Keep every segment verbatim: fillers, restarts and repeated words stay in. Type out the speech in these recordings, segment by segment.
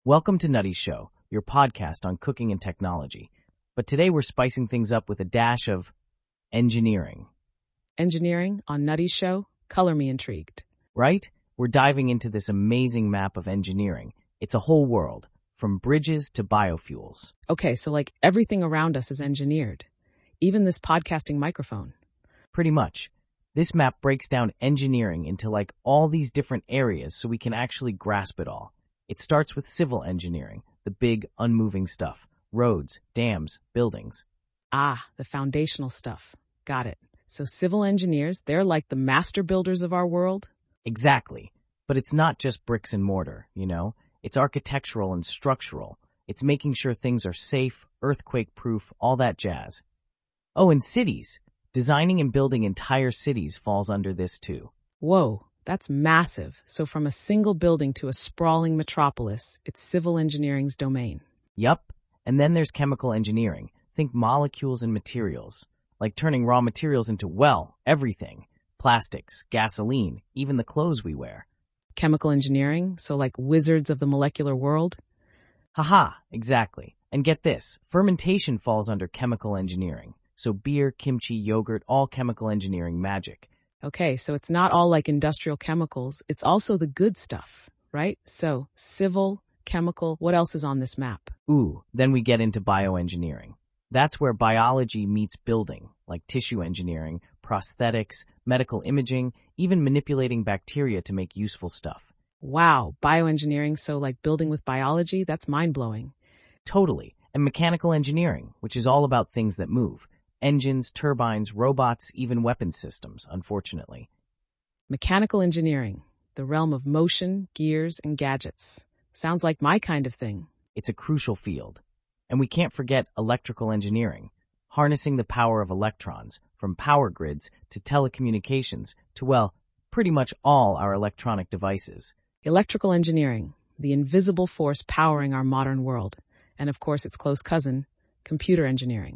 Welcome to Nutty's Show, your podcast on cooking and technology. But today we're spicing things up with a dash of engineering. Engineering on Nutty's Show? Color me intrigued. Right? We're diving into this amazing map of engineering. It's a whole world, from bridges to biofuels. Okay, so like everything around us is engineered. Even this podcasting microphone. Pretty much. This map breaks down engineering into like all these different areas so we can actually grasp it all. It starts with civil engineering, the big, unmoving stuff. Roads, dams, buildings. Ah, the foundational stuff. Got it. So civil engineers, they're like the master builders of our world? Exactly. But it's not just bricks and mortar, you know? It's architectural and structural. It's making sure things are safe, earthquake-proof, all that jazz. Oh, and cities. Designing and building entire cities falls under this too. Whoa. That's massive. So from a single building to a sprawling metropolis, it's civil engineering's domain. Yup. And then there's chemical engineering. Think molecules and materials. Like turning raw materials into, well, everything. Plastics, gasoline, even the clothes we wear. Chemical engineering? So like wizards of the molecular world? Haha, exactly. And get this, fermentation falls under chemical engineering. So beer, kimchi, yogurt, all chemical engineering magic. Okay, so it's not all like industrial chemicals, it's also the good stuff, right? So, civil, chemical, what else is on this map? Ooh, then we get into bioengineering. That's where biology meets building, like tissue engineering, prosthetics, medical imaging, even manipulating bacteria to make useful stuff. Wow, bioengineering, so like building with biology, that's mind-blowing. Totally. And mechanical engineering, which is all about things that move. Engines, turbines, robots, even weapons systems, unfortunately. Mechanical engineering, the realm of motion, gears, and gadgets. Sounds like my kind of thing. It's a crucial field. And we can't forget electrical engineering, harnessing the power of electrons, from power grids to telecommunications to, well, pretty much all our electronic devices. Electrical engineering, the invisible force powering our modern world. And of course its close cousin, computer engineering.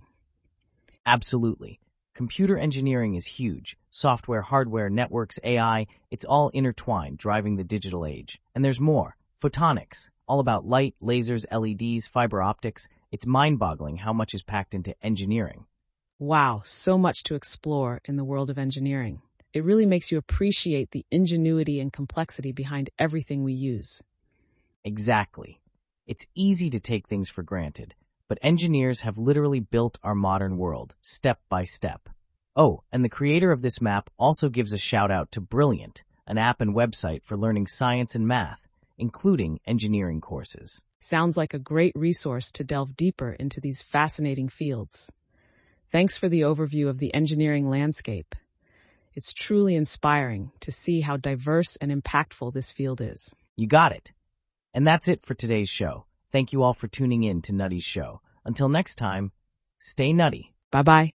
Absolutely. Computer engineering is huge. Software, hardware, networks, A I, it's all intertwined, driving the digital age. And there's more. Photonics, all about light, lasers, L E Ds, fiber optics. It's mind-boggling how much is packed into engineering. Wow, so much to explore in the world of engineering. It really makes you appreciate the ingenuity and complexity behind everything we use. Exactly. It's easy to take things for granted. But engineers have literally built our modern world, step by step. Oh, and the creator of this map also gives a shout out to Brilliant, an app and website for learning science and math, including engineering courses. Sounds like a great resource to delve deeper into these fascinating fields. Thanks for the overview of the engineering landscape. It's truly inspiring to see how diverse and impactful this field is. You got it. And that's it for today's show. Thank you all for tuning in to Nutty's Show. Until next time, stay nutty. Bye-bye.